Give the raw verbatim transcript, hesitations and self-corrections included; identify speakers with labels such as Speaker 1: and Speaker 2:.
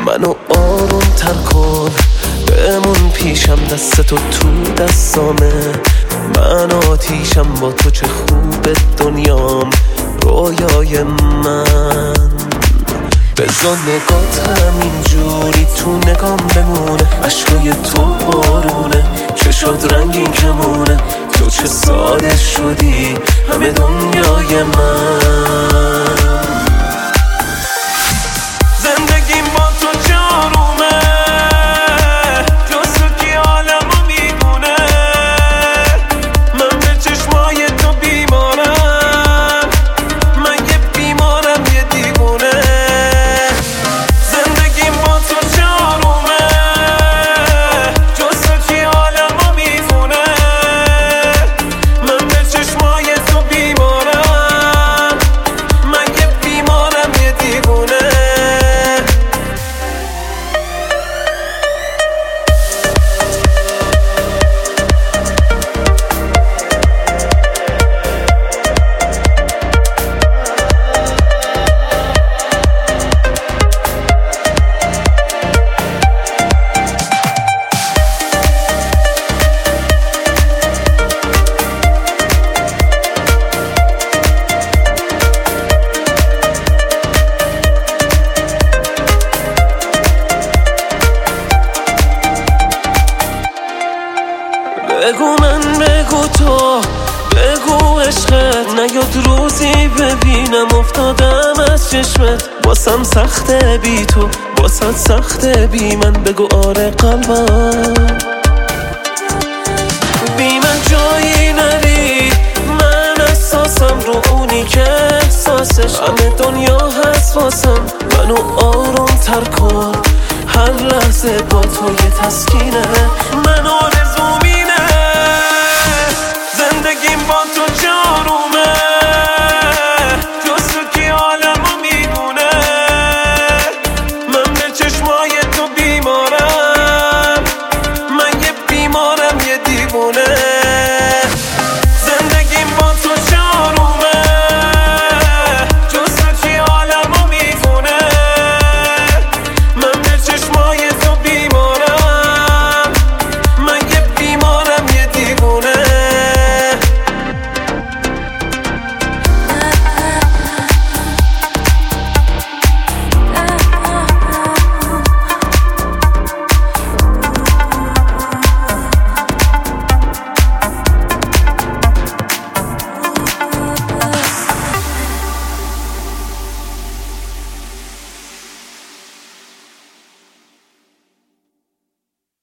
Speaker 1: منو آروم تر کن، بمون پیشم، دستتو تو دستامه. من آتیشم با تو، چه خوبه دنیام، رویای من. بزن نگات همینجوری تو نگام بمونه، عشقای تو بارونه، چشات رنگین کمونه. تو چه ساده شدی، همه دنیای من. زندگیم با تو جارومه، جز کی عالمو میدونه. من به چشمای تو بیمارم، من یه بیمارم، یه دیوونه. زندگیم با تو جارومه، جز کی عالمو میدونه. من به چشمای تو بیمارم، من یه بیمارم، یه دیوونه. بگو من، بگو تو، بگو عشقت نیاد روزی ببینم افتادم از چشمت. واسم سخته بی تو، واست سخته بی من. بگو آره قلبم، بی من جایی نری. من احساسم رو اونی که احساسش، همه دنیا هست واسم. منو آروم تر کن، هر لحظه با تو یه تسکینه. منو